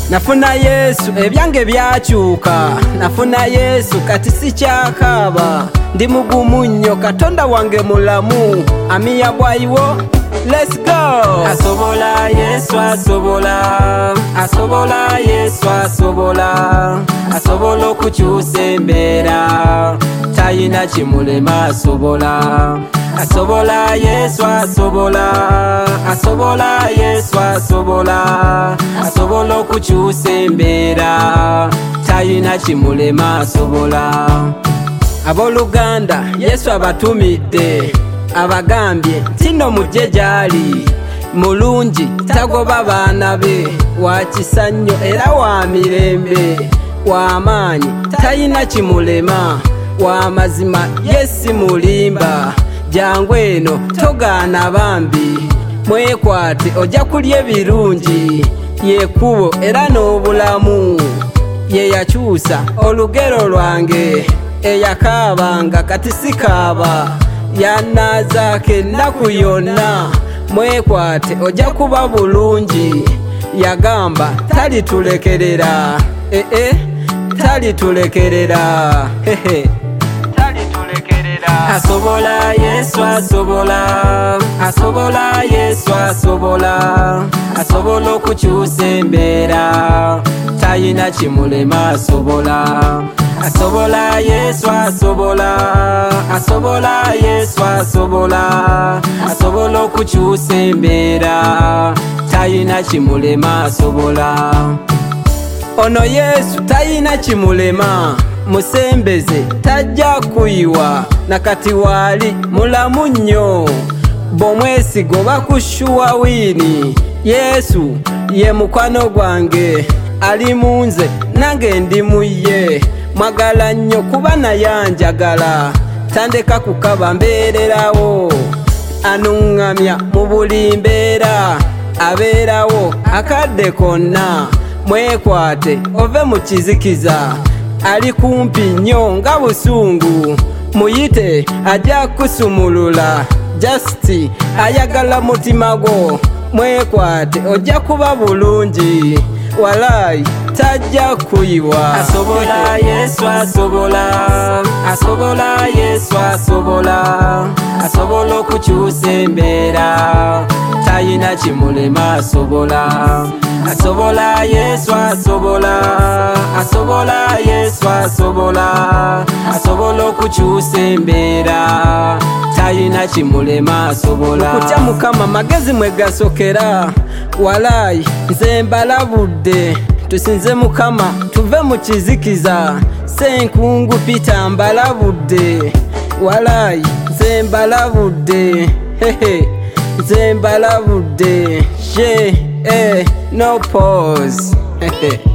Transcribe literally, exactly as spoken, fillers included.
Nafuna Yesu ebyange byakyuka, nafuna Yesu kati sikyakaaba, ndi mugumu nnyo Katonda wange mulamu, amiya bwayiwo. Let's go. Asobola Yesu asobola, asobola Yesu asobola, asobola okukyusa embeera, tayina kimulema asobola. Asobola Yesu asobola, asobola Yesu asobola, asobola okukyusa embeera, tayina kimulema asobola. Abooluganda Yesu abatumidde, abagambye tino mujje gyali, mulungi tagoba baana be, wa kisa nnyo era wa mirembe, wa maanyi tayina kimulema, wa mazima Yesu mulimba. Jangu eno togaana bambi, mwekwate ojja kulya ebirungi, yekubo era n'obulamu, ye yakyusa olugero lwange, eyakaabanga kati sikaaba, yanaazaako ennaku yonna, mwekwate ojja kuba bulungi, yagamba talitulekerera, ee eh, talitulekerera, hehe. Asobola Yesu asobola, asobola Yesu asobola, asobola okukyusa embeera, tayina kimulema asobola. Asobola Yesu asobola, asobola Yesu asobola, asobola okukyusa embeera, tayina kimulema asobola. Ono Yesu tayina kimulema, musembeze tajja kuyiwa, nakati wali mulamu nnyo, bomwesiga oba kushuwa wini. Yesu ye mukwano gwange, ali munze nange ndi muye, mwagala nnyo kuba naye anjagala, tandeka kukaba mbeererawo, anuŋŋamya mu buli mbeera, abeerawo akadde konna, mwekwate ove mu kizikiza, ali kumpi nnyo nga busungu, muyite ajja kusumulula, just ayagala mutima gwo, mwekwate ojja kuba bulungi, walai tajja kuyiwa. Asobola Yesu asobola, asobola Yesu asobola, asobola okukyusa embeera, tayina kimulema asobola. Asobola Yesu asobola, asobola Yesu asobola, asobola okukyusa embeera, tayina kimulema asobola. Okutya Mukama magezi mwe gasokera, walai nze mbalabudde, tusinze Mukama tuve mu kizikiza, Ssenkungu Peter mbalabudde, walai nze mbalabudde, hehe nze mbalabudde, je eh no pause.